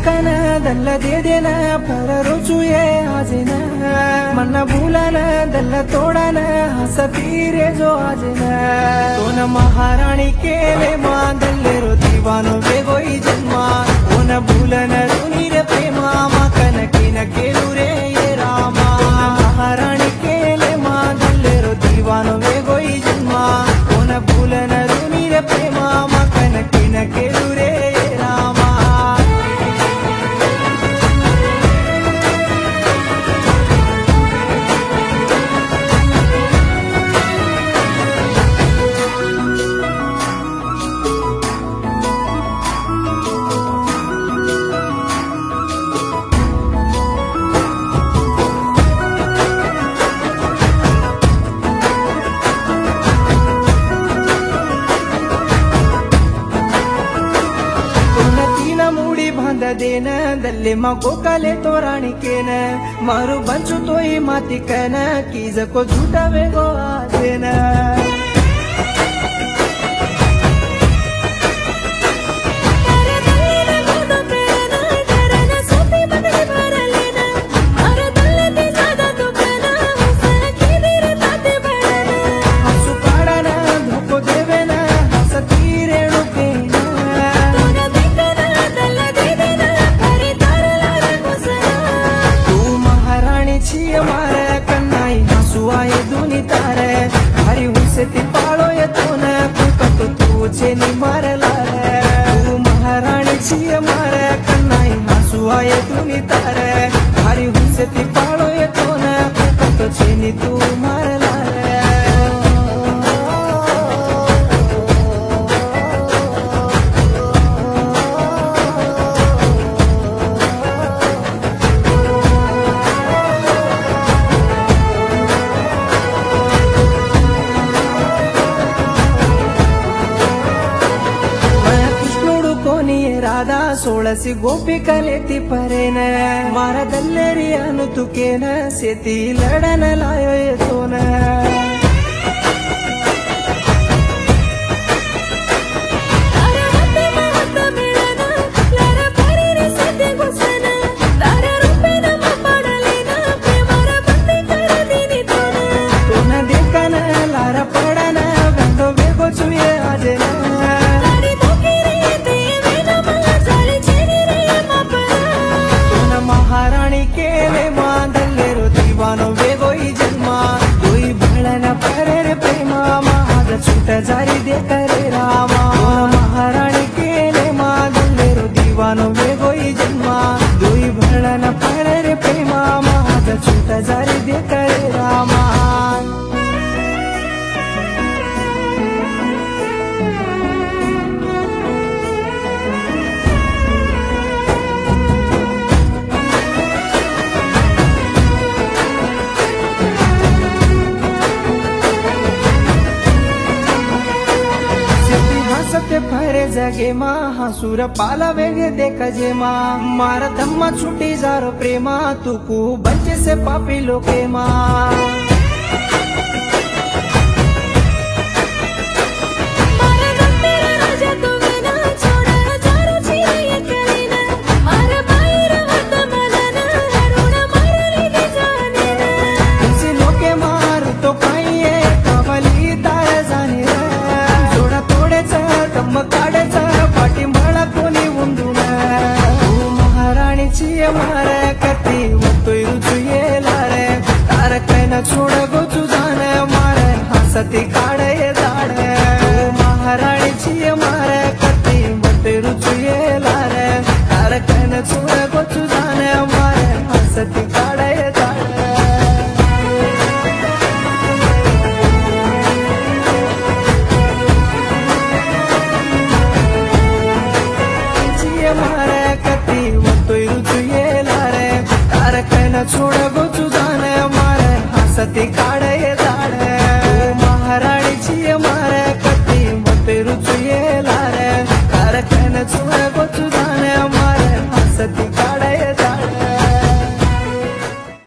देखनदल्ल देदेन पररुचुये आजेन मन भूलनदल्ल तोडन हसतीरे जो आजेन कोन महाराणी केले मादल्लेरो दीवानो वेगोई जन्मा कोन भूलन रुनीर प्रेमा मकन किन केलु रे ये रामा महाराणी केले मादल्लेरो दीवानो वेगोई जन्मा कोन भूलन रुनीर प्रेमा मकन किन केलु रे ये रामा देन दल्ले मगो कले तोराणी केन मारू बंचु तो ही माती कन कीज को झूठा वेगो आजेन पालो ये तो न तू तुझे नि मारला रे तू महाराणी छी मारे कन्नाई हंसू आए तू नि तारे हरी हुसे ती पालो ये तो न तुझे नि तू मारला रे राधा सोळसी गोपी कलेती परेन मारदल्लेरी अनु तुकेन सेती लडन लायो येतोन महाराणी केले मादल्लेरो दीवानो वेगोई जन्मा दोई भळन परेर प्रेमा महाग छूट जारी दे करे रामा महाराणी केले मादल्लेरो दीवानो वेगोई जन्मा दोई भळन परेर प्रेमा महाग छूट जारी दे करे रामा सत्य फरे जगे मा हसूर पाला वेगे देख जे मा मार धम्मा छुटी जारो प्रेमा तू को बच्चे से पापी लोके मा मारे कती तो रुचुये लारे तार कहना छोड़ गो चुजाने मारे हंसती काढ़े दाड़े महाराणी छी मारे कती तो रुचुये लारे तार कहना छोड़ गो चुजाने मारे हंसती काढ़े दाड़े मारे कती तो रुचुये छोड़ गो चुजाने मारे हंसती काढ़े दाड़े